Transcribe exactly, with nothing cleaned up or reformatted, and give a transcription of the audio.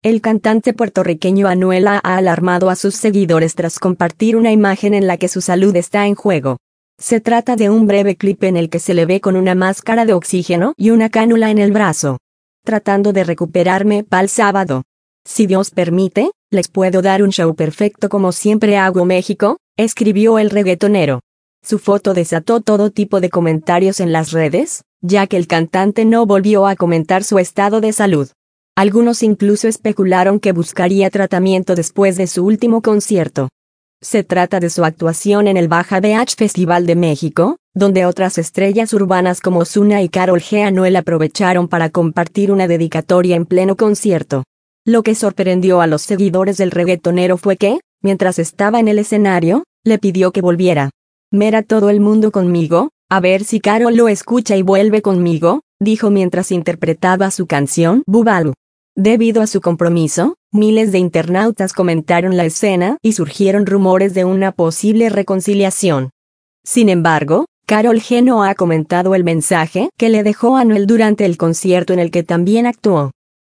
El cantante puertorriqueño Anuel A ha alarmado a sus seguidores tras compartir una imagen en la que su salud está en juego. Se trata de un breve clip en el que se le ve con una máscara de oxígeno y una cánula en el brazo. Tratando de recuperarme para el sábado. Si Dios permite, les puedo dar un show perfecto como siempre hago México, escribió el reggaetonero. Su foto desató todo tipo de comentarios en las redes, ya que el cantante no volvió a comentar su estado de salud. Algunos incluso especularon que buscaría tratamiento después de su último concierto. Se trata de su actuación en el Baja Beach Festival de México, donde otras estrellas urbanas como Ozuna y Karol G. Anuel aprovecharon para compartir una dedicatoria en pleno concierto. Lo que sorprendió a los seguidores del reggaetonero fue que, mientras estaba en el escenario, le pidió que volviera. «Mira todo el mundo conmigo, a ver si Karol lo escucha y vuelve conmigo», dijo mientras interpretaba su canción Búbalo. Debido a su compromiso, miles de internautas comentaron la escena y surgieron rumores de una posible reconciliación. Sin embargo, Karol G no ha comentado el mensaje que le dejó Anuel durante el concierto en el que también actuó.